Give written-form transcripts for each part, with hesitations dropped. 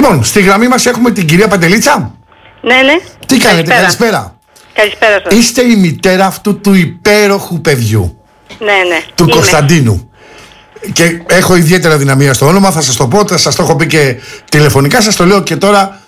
Λοιπόν, στη γραμμή μας έχουμε την κυρία Παντελίτσα. Ναι. Τι κάνετε, καλησπέρα. Καλησπέρα σας. Είστε η μητέρα αυτού του υπέροχου παιδιού. Ναι. Του Είμαι. Κωνσταντίνου. Και έχω ιδιαίτερα δυναμία στο όνομα, θα σας το πω, θα σας το έχω πει και τηλεφωνικά, σας το λέω και τώρα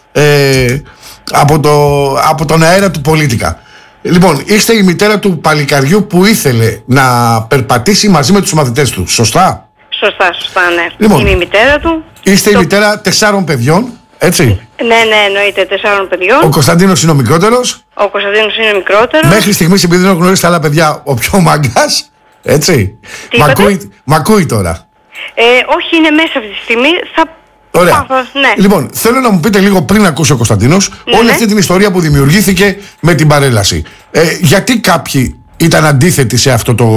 από τον αέρα του Πολίτικα. Λοιπόν, είστε η μητέρα του παλικαριού που ήθελε να περπατήσει μαζί με τους μαθητές του, σωστά? Σωστά, ναι. Λοιπόν, είμαι η μητέρα του. Είστε η μητέρα 4 παιδιών, έτσι? Ναι, εννοείται 4 παιδιών. Ο Κωνσταντίνος είναι ο μικρότερος. Ο Κωνσταντίνος είναι ο μικρότερος. Μέχρι στιγμής, επειδή δεν γνωρίζετε άλλα παιδιά, ο πιο μαγκάς, έτσι. Μ' ακούει τώρα. Όχι, είναι μέσα αυτή τη στιγμή. Ωραία. Ναι. Λοιπόν, θέλω να μου πείτε λίγο πριν ακούσει ο Κωνσταντίνος όλη αυτή την ιστορία που δημιουργήθηκε με την παρέλαση. Γιατί κάποιοι ήταν αντίθετοι σε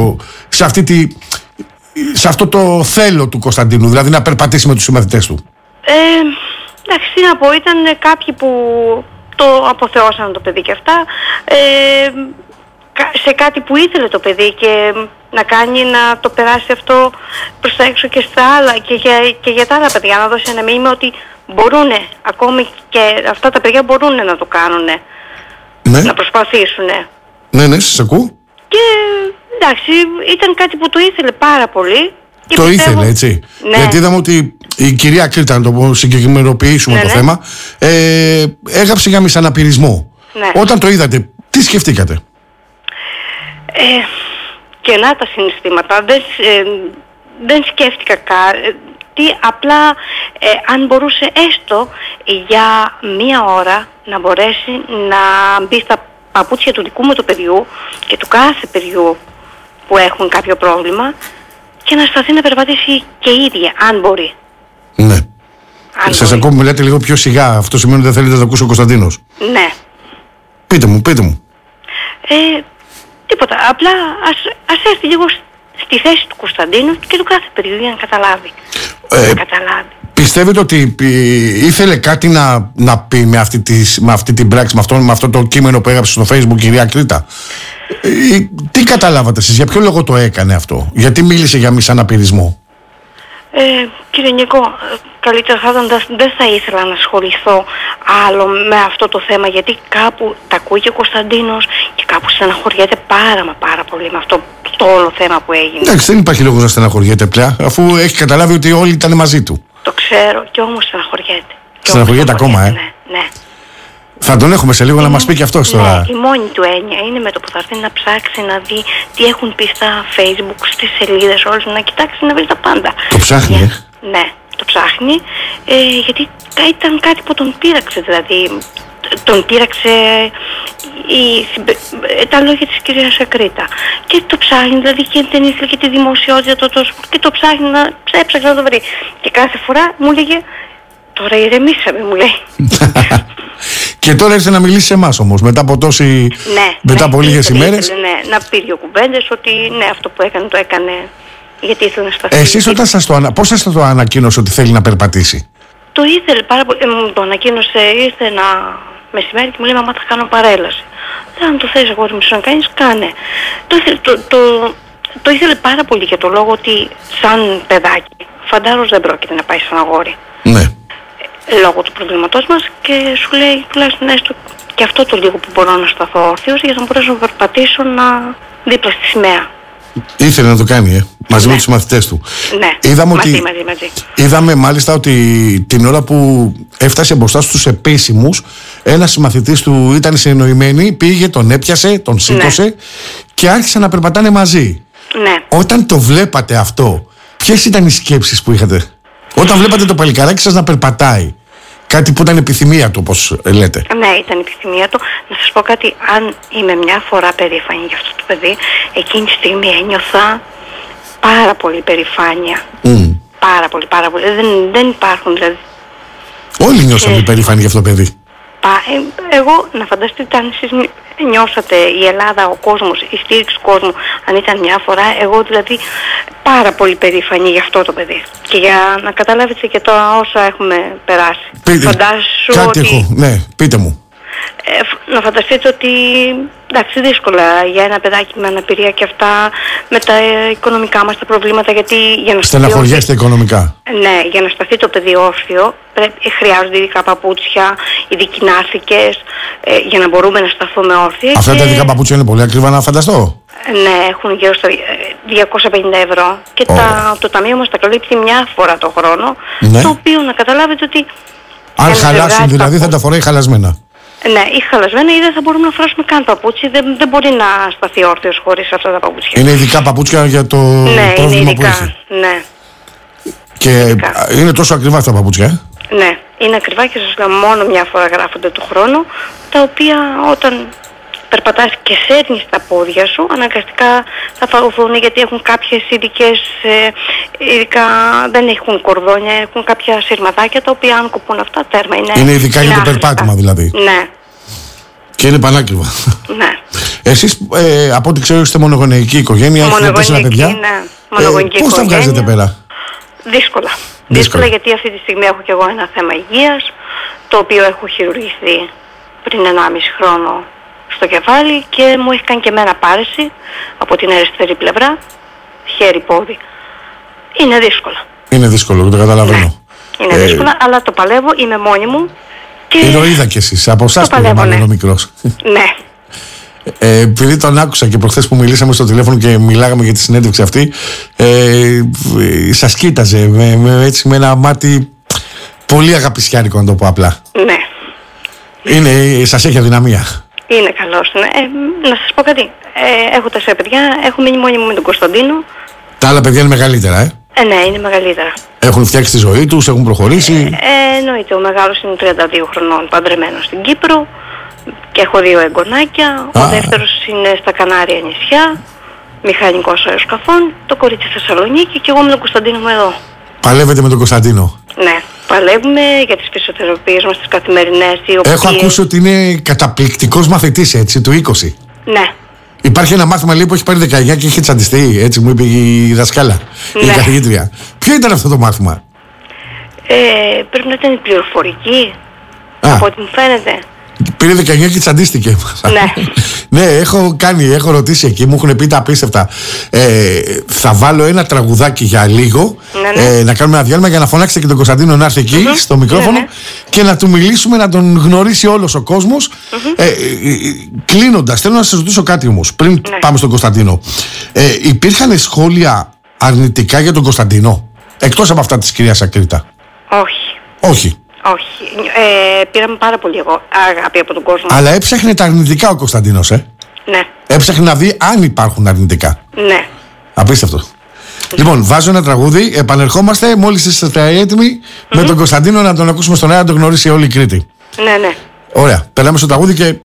αυτό το θέλω του Κωνσταντίνου, δηλαδή να περπατήσει με τους συμμαθητές του? Εντάξει, τι να πω, ήταν κάποιοι που το αποθεώσαν το παιδί και αυτά. Σε κάτι που ήθελε το παιδί και να κάνει να το περάσει αυτό προς τα έξω και στα άλλα και για τα άλλα παιδιά, να δώσει ένα μήνυμα ότι μπορούν, ακόμη και αυτά τα παιδιά μπορούν να το κάνουν, να προσπαθήσουν. Ναι, σας ακούω. Και εντάξει, ήταν κάτι που το ήθελε πάρα πολύ. Το ήθελε, έτσι. Ναι. Γιατί είδαμε ότι η κυρία Κρήτα, να το συγκεκριμενοποιήσουμε το θέμα, έγραψε για μισαναπηρισμό. Ναι. Όταν το είδατε, τι σκεφτήκατε? Κενά τα συναισθήματα, δεν σκέφτηκα κάτι, απλά αν μπορούσε έστω για μία ώρα να μπορέσει να μπει στα παπούτσια του δικού μου του παιδιού και του κάθε παιδιού που έχουν κάποιο πρόβλημα και να σταθεί να περπατήσει και η ίδια, αν μπορεί. Ναι. Σας ακούω, μιλάτε λίγο πιο σιγά, αυτό σημαίνει ότι δεν θέλετε να το ακούσει ο Κωνσταντίνος? Ναι. Πείτε μου. Τίποτα, απλά ας έρθει λίγο στη θέση του Κωνσταντίνου και του κάθε παιδιού για να καταλάβει. Πιστεύετε ότι ήθελε κάτι να πει με αυτή την πράξη, με αυτό το κείμενο που έγραψε στο Facebook, κυρία Κρήτα? Τι καταλάβατε εσείς, για ποιο λόγο το έκανε αυτό, γιατί μίλησε για μισαναπηρισμό? Κύριε Νίκο, καλύτερα θα ήταν, δεν θα ήθελα να ασχοληθώ άλλο με αυτό το θέμα, γιατί κάπου τα ακούει και ο Κωνσταντίνος και κάπου στεναχωριέται πάρα πολύ με αυτό το όλο θέμα που έγινε. Εντάξει, δεν υπάρχει λόγος να στεναχωριέται πια, αφού έχει καταλάβει ότι όλοι ήταν μαζί του. Το ξέρω, και όμως στεναχωριέται. Στεναχωριέται ακόμα, Ναι. Θα τον έχουμε σε λίγο να μας πει και αυτός τώρα. Ναι, η μόνη του έννοια είναι με το που θα έρθει να ψάξει, να δει τι έχουν πει στα Facebook, στις σελίδες όλες, να κοιτάξει, να βρει τα πάντα. Το ψάχνει, Ναι, το ψάχνει, γιατί ήταν κάτι που τον πείραξε, δηλαδή τον πείραξε τα λόγια της κυρίας Ακρίτα. Και το ψάχνει, δηλαδή και δεν ήθελε και τη δημοσιότητα και το ψάχνει έψαξε να το βρει. Και κάθε φορά μου λέγε, τώρα ηρεμήσαμε, μου λέει. Και τώρα ήρθε να μιλήσει σε εμάς όμως, μετά από μετά από λίγες ημέρες. Ναι, να πει δύο κουβέντες ότι ναι, αυτό που έκανε το έκανε γιατί ήθελε να σταθεί. Εσείς πώς σας το ανακοίνωσε ότι θέλει να περπατήσει? Το ήθελε πάρα πολύ, μου το ανακοίνωσε, ήρθε ένα μεσημέρι και μου λέει, μαμά, θα κάνω παρέλαση. Αν το θες εγώ να κάνεις, κάνε. Το ήθελε πάρα πολύ για το λόγο ότι σαν παιδάκι φαντάρος δεν πρόκειται να πάει σαν αγόρι. Ναι. Λόγω του προβλήματός μας, και σου λέει τουλάχιστον έστω και αυτό το λίγο που μπορώ να σταθώ όρθιος για να μπορέσω να περπατήσω δίπλα στη σημαία. Ήθελε να το κάνει, μαζί με τους μαθητές του. Ναι, μαζί. Είδαμε μάλιστα ότι την ώρα που έφτασε μπροστά στους επίσημους, ένας συμμαθητής του ήταν συνεννοημένοι, πήγε, τον έπιασε, τον σήκωσε και άρχισαν να περπατάνε μαζί. Ναι. Όταν το βλέπατε αυτό, ποιες ήταν οι σκέψεις που είχατε? Όταν βλέπατε το παλικαράκι σας να περπατάει, κάτι που ήταν επιθυμία του, όπως λέτε. Ναι, ήταν επιθυμία του. Να σας πω κάτι, αν είμαι μια φορά περήφανη για αυτό το παιδί, εκείνη τη στιγμή ένιωθα πάρα πολύ περηφάνεια. Πάρα πολύ. Δεν υπάρχουν, δηλαδή. Όλοι νιώσαμε περήφανοι για αυτό το παιδί. Εγώ να φανταστείτε, αν εσείς νιώσατε, η Ελλάδα, ο κόσμος, η στήριξη του κόσμου, αν ήταν μια φορά, εγώ δηλαδή πάρα πολύ περήφανη για αυτό το παιδί. Και για να καταλάβετε και τώρα όσα έχουμε περάσει. Κάτι έχω, ναι, πείτε μου. να φανταστείτε ότι, εντάξει, δύσκολα για ένα παιδάκι με αναπηρία και αυτά, με τα οικονομικά μας τα προβλήματα, γιατί για να στεναχωριέστε οικονομικά. Ναι, για να σταθεί το παιδί όρθιο χρειάζονται ειδικά παπούτσια, ειδικοί ναύτικες, για να μπορούμε να σταθούμε όρθια. Αυτά τα ειδικά παπούτσια είναι πολύ ακριβά, να φανταστώ. Ναι, έχουν γύρω στα 250 ευρώ και το ταμείο μας τα καλύπτει μια φορά το χρόνο, το οποίο να καταλάβετε ότι... Αν χαλάσουν δηλαδή θα τα φοράει χαλασμένα. Ναι, ή χαλασμένα ή δεν θα μπορούμε να φοράσουμε καν παπούτσι. Δεν μπορεί να σταθεί όρθιος χωρίς αυτά τα παπούτσια. Είναι ειδικά παπούτσια για το πρόβλημα που έχει. Ναι. Και ειδικά. Είναι τόσο ακριβά αυτά τα παπούτσια. Ναι, είναι ακριβά και σας λέω μόνο μια φορά γράφονται του χρόνου, τα οποία όταν περπατάς και σέρνεις τα πόδια σου, αναγκαστικά θα φαγωθούν, γιατί έχουν κάποιες ειδικές, ειδικά δεν έχουν κορδόνια, έχουν κάποια σειρματάκια τα οποία αν κοπούν αυτά τέρμα είναι ειδικά για το περπάτημα δηλαδή. Ναι. Και είναι πανάκριβα. Ναι. Εσείς από ό,τι ξέρω είστε μονογονεϊκή οικογένεια, έχετε 4 παιδιά. Ναι, μονογονεϊκή πώς τα βγάζετε πέρα? Δύσκολα, γιατί αυτή τη στιγμή έχω κι εγώ ένα θέμα υγείας, το οποίο έχω χειρουργηθεί πριν 1,5 χρόνο στο κεφάλι και μου έχει κάνει και εμένα πάρεση από την αριστερή πλευρά, χέρι-πόδι. Είναι δύσκολο. Είναι δύσκολο, το καταλαβαίνω. Ναι, είναι δύσκολο, αλλά το παλεύω, είμαι μόνη μου. Το είδα κι εσείς, από εσάς πήγα μάλλον ο μικρός. Ναι. Επειδή τον άκουσα και προχθές που μιλήσαμε στο τηλέφωνο και μιλάγαμε για τη συνέντευξη αυτή, σας κοίταζε έτσι με ένα μάτι πολύ αγαπησιάρικο, να το πω απλά. Ναι. Σας έχει αδυναμία. Είναι καλός. Ναι. Να σας πω κάτι. Έχω 4 παιδιά, έχω μείνει μόνη μου με τον Κωνσταντίνο. Τα άλλα παιδιά είναι μεγαλύτερα, Ναι, είναι μεγαλύτερα. Έχουν φτιάξει τη ζωή τους, έχουν προχωρήσει. Εννοείται, ο μεγάλος είναι 32 χρονών, παντρεμένος στην Κύπρο και έχω 2 εγγονάκια. Ο δεύτερος είναι στα Κανάρια νησιά, μηχανικός αεροσκαφών, το κορίτσι στη Θεσσαλονίκη και εγώ με τον Κωνσταντίνο μου εδώ. Παλεύετε με τον Κωνσταντίνο? Ναι, παλεύουμε για τις φυσιοθεραπείες μας τις καθημερινές. Έχω ακούσει ότι είναι καταπληκτικός μαθητής, έτσι, του 20. Ναι. Υπάρχει ένα μάθημα λέει που έχει πάρει 19 και έχει τσαντιστεί, έτσι μου είπε η δασκάλα, η καθηγήτρια. Ποιο ήταν αυτό το μάθημα? Πρέπει να ήταν η πληροφορική, από ό,τι μου φαίνεται. Πήρε 19 και τσαντίστηκε. Ναι. Ναι, έχω ρωτήσει εκεί, μου έχουν πει τα απίστευτα. Θα βάλω ένα τραγουδάκι για λίγο, να κάνουμε ένα διάλειμμα για να φωνάξετε και τον Κωνσταντίνο να έρθει εκεί στο μικρόφωνο και να του μιλήσουμε, να τον γνωρίσει όλος ο κόσμος. Κλείνοντας, θέλω να σας ρωτήσω κάτι όμως, πριν πάμε στον Κωνσταντίνο. Υπήρχαν σχόλια αρνητικά για τον Κωνσταντίνο, εκτός από αυτά της κυρίας Ακρίτα? Όχι. Πήραμε πάρα πολύ αγάπη από τον κόσμο. Αλλά έψαχνε τα αρνητικά ο Κωνσταντίνος, Ναι. Έψαχνε να δει αν υπάρχουν αρνητικά. Ναι. Απίστευτο. Λοιπόν, βάζω ένα τραγούδι, επανερχόμαστε μόλις είστε έτοιμοι με τον Κωνσταντίνο να τον ακούσουμε στον αέρα, να τον γνωρίσει όλη η Κρήτη. Ναι. Ωραία, περάμε στο τραγούδι και